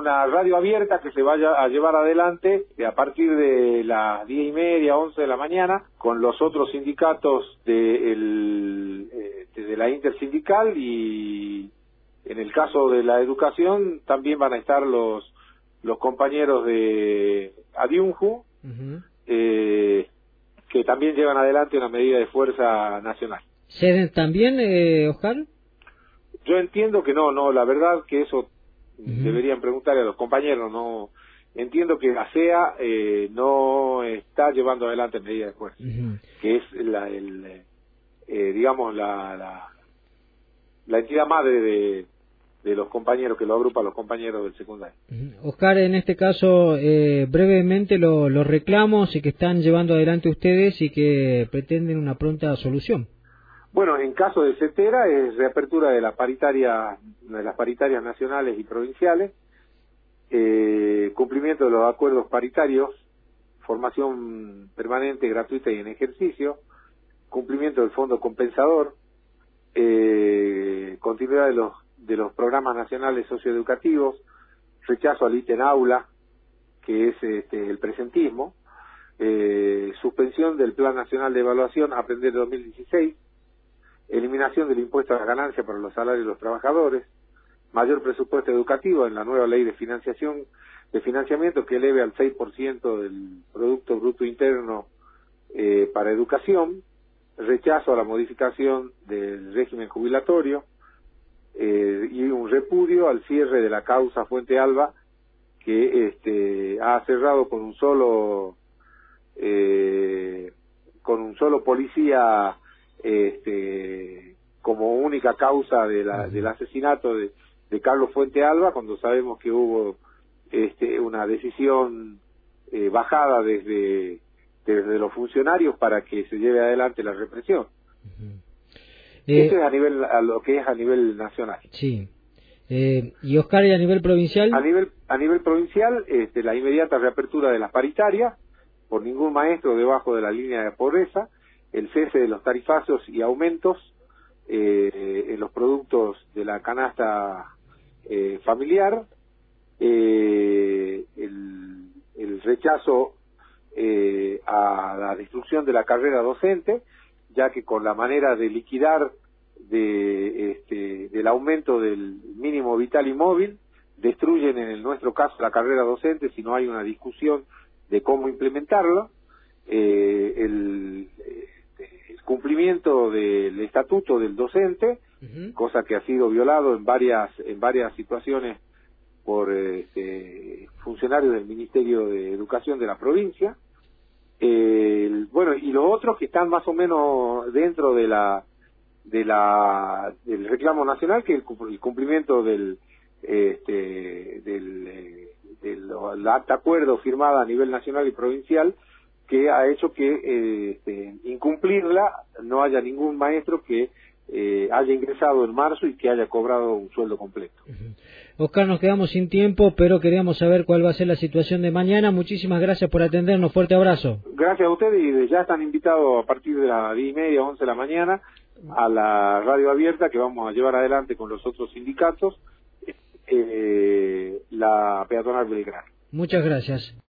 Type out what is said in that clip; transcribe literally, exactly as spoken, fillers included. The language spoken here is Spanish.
una radio abierta que se vaya a llevar adelante a partir de las diez y media, once de la mañana, con los otros sindicatos de, el, de la intersindical, y en el caso de la educación también van a estar los los compañeros de Adiunju, uh-huh. eh, que también llevan adelante una medida de fuerza nacional. ¿Ceden también, eh, Oscar? Yo entiendo que no, no, la verdad que eso uh-huh. deberían preguntarle a los compañeros, no. Entiendo que la C E A eh, no está llevando adelante medidas de fuerza, uh-huh. que es la, el, eh, digamos, la, la, la entidad madre de, de los compañeros, que lo agrupa a los compañeros del secundario. Uh-huh. Oscar, en este caso, eh, brevemente lo, los reclamos y que están llevando adelante ustedes y que pretenden una pronta solución. Bueno, en caso de CETERA es reapertura de la paritaria, de las paritarias nacionales y provinciales, eh, cumplimiento de los acuerdos paritarios, formación permanente, gratuita y en ejercicio, cumplimiento del fondo compensador, eh, continuidad de los de los programas nacionales socioeducativos, rechazo al ítem aula, que es este, el presentismo, eh, suspensión del Plan Nacional de Evaluación Aprender dos mil dieciséis, eliminación del impuesto a la ganancia para los salarios de los trabajadores, mayor presupuesto educativo en la nueva ley de financiación de financiamiento que eleve al seis por ciento del Producto Bruto Interno eh, para educación, rechazo a la modificación del régimen jubilatorio, eh, y un repudio al cierre de la causa Fuente Alba, que este, ha cerrado con un solo eh, con un solo policía este, como única causa de la, del asesinato de, de Carlos Fuente Alba, cuando sabemos que hubo este, una decisión eh, bajada desde, desde los funcionarios para que se lleve adelante la represión. Uh-huh. Eh, Eso es a nivel, a lo que es a nivel nacional. Sí. Eh, y Oscar, ¿y a nivel provincial? A nivel, a nivel provincial, este, la inmediata reapertura de las paritarias, por ningún maestro debajo de la línea de pobreza, el cese de los tarifazos y aumentos eh, en los productos de la canasta eh, familiar, eh, el, el rechazo eh, a la destrucción de la carrera docente, ya que con la manera de liquidar de, este, del aumento del mínimo vital y móvil, destruyen en el nuestro caso la carrera docente si no hay una discusión de cómo implementarla, eh, el, el cumplimiento del estatuto del docente, uh-huh. cosa que ha sido violado en varias, en varias situaciones por este, funcionarios del Ministerio de Educación de la provincia. Eh, bueno, y los otros que están más o menos dentro de la de la del reclamo nacional, que el, el cumplimiento del este del, eh, del, del acta acuerdo firmada a nivel nacional y provincial, que ha hecho que eh, este, incumplirla no haya ningún maestro que eh, haya ingresado en marzo y que haya cobrado un sueldo completo. Uh-huh. Oscar, nos quedamos sin tiempo, pero queríamos saber cuál va a ser la situación de mañana. Muchísimas gracias por atendernos. Fuerte abrazo. Gracias a ustedes, y ya están invitados a partir de las diez y media, once de la mañana a la radio abierta que vamos a llevar adelante con los otros sindicatos, eh, la peatonal Belgrano. Muchas gracias.